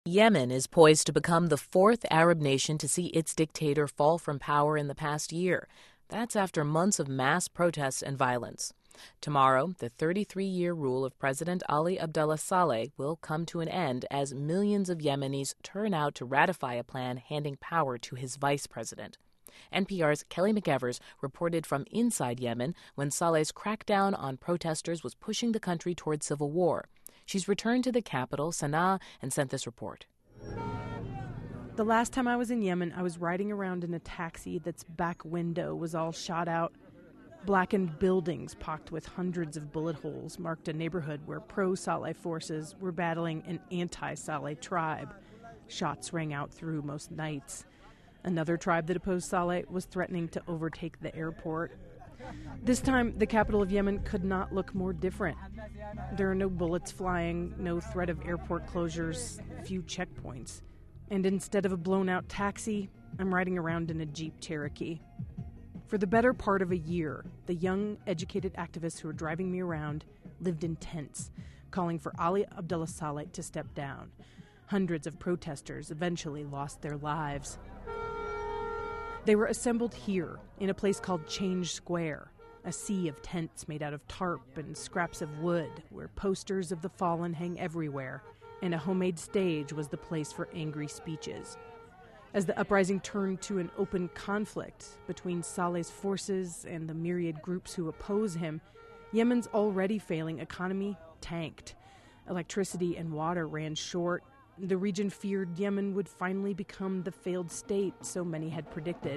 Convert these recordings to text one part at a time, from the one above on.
Yemen is poised to become the fourth Arab nation to see its dictator fall from power in the past year. That's after months of mass protests and violence. Tomorrow, the 33-year rule of President Ali Abdullah Saleh will come to an end as millions of Yemenis turn out to ratify a plan handing power to his vice president. NPR's Kelly McEvers reported from inside Yemen when Saleh's crackdown on protesters was pushing the country toward civil war. She's returned to the capital, Sana'a, and sent this report. The last time I was in Yemen, I was riding around in a taxi that's back window was all shot out. Blackened buildings pocked with hundreds of bullet holes marked a neighborhood where pro-Saleh forces were battling an anti-Saleh tribe. Shots rang out through most nights. Another tribe that opposed Saleh was threatening to overtake the airport. This time, the capital of Yemen could not look more different. There are no bullets flying, no threat of airport closures, few checkpoints. And instead of a blown-out taxi, I'm riding around in a Jeep Cherokee. For the better part of a year, the young, educated activists who were driving me around lived in tents, calling for Ali Abdullah Saleh to step down. Hundreds of protesters eventually lost their lives. They were assembled here, in a place called Change Square, a sea of tents made out of tarp and scraps of wood, where posters of the fallen hang everywhere, and a homemade stage was the place for angry speeches. As the uprising turned to an open conflict between Saleh's forces and the myriad groups who oppose him, Yemen's already failing economy tanked. Electricity and water ran short. The region feared Yemen would finally become the failed state so many had predicted.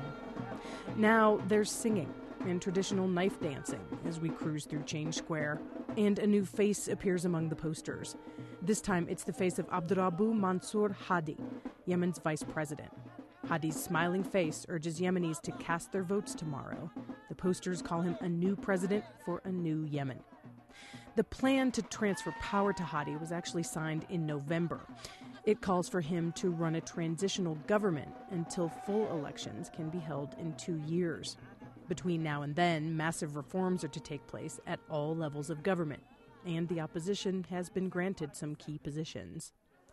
Now there's singing and traditional knife dancing as we cruise through Change Square, and a new face appears among the posters. This time it's the face of Abdurabu Mansour Hadi, Yemen's vice president. Hadi's smiling face urges Yemenis to cast their votes tomorrow. The posters call him a new president for a new Yemen. The plan to transfer power to Hadi was actually signed in November. It calls for him to run a transitional government until full elections can be held in 2 years. Between now and then, massive reforms are to take place at all levels of government, and the opposition has been granted some key positions.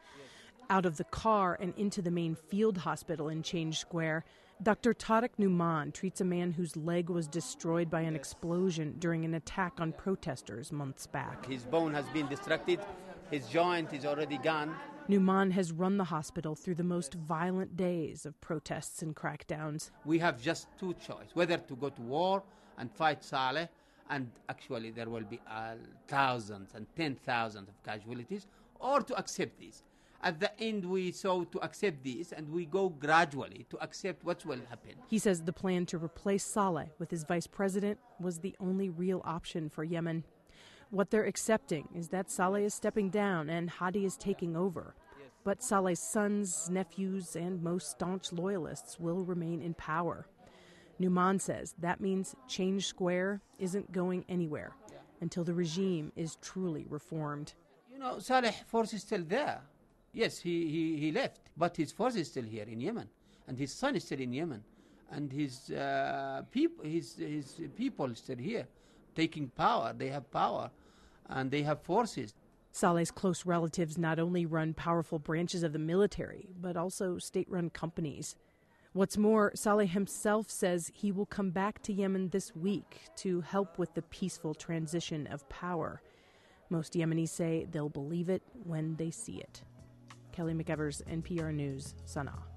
Out of the car and into the main field hospital in Change Square, Dr. Tariq Numan treats a man whose leg was destroyed by an explosion during an attack on protesters months back. His bone has been destructed, his joint is already gone. Numan has run the hospital through the most violent days of protests and crackdowns. We have just two choices, whether to go to war and fight Saleh, and actually there will be thousands and 10,000 of casualties, or to accept this. At the end, we saw to accept this, and we go gradually to accept what will happen. He says the plan to replace Saleh with his vice president was the only real option for Yemen. What they're accepting is that Saleh is stepping down and Hadi is taking over. But Saleh's sons, nephews, and most staunch loyalists will remain in power. Numan says that means Change Square isn't going anywhere until the regime is truly reformed. You know, Saleh's force is still there. Yes, he left, but his force is still here in Yemen, and his son is still in Yemen, and his people still here, taking power. They have power, and they have forces. Saleh's close relatives not only run powerful branches of the military, but also state-run companies. What's more, Saleh himself says he will come back to Yemen this week to help with the peaceful transition of power. Most Yemenis say they'll believe it when they see it. Kelly McEvers, NPR News, Sana'a.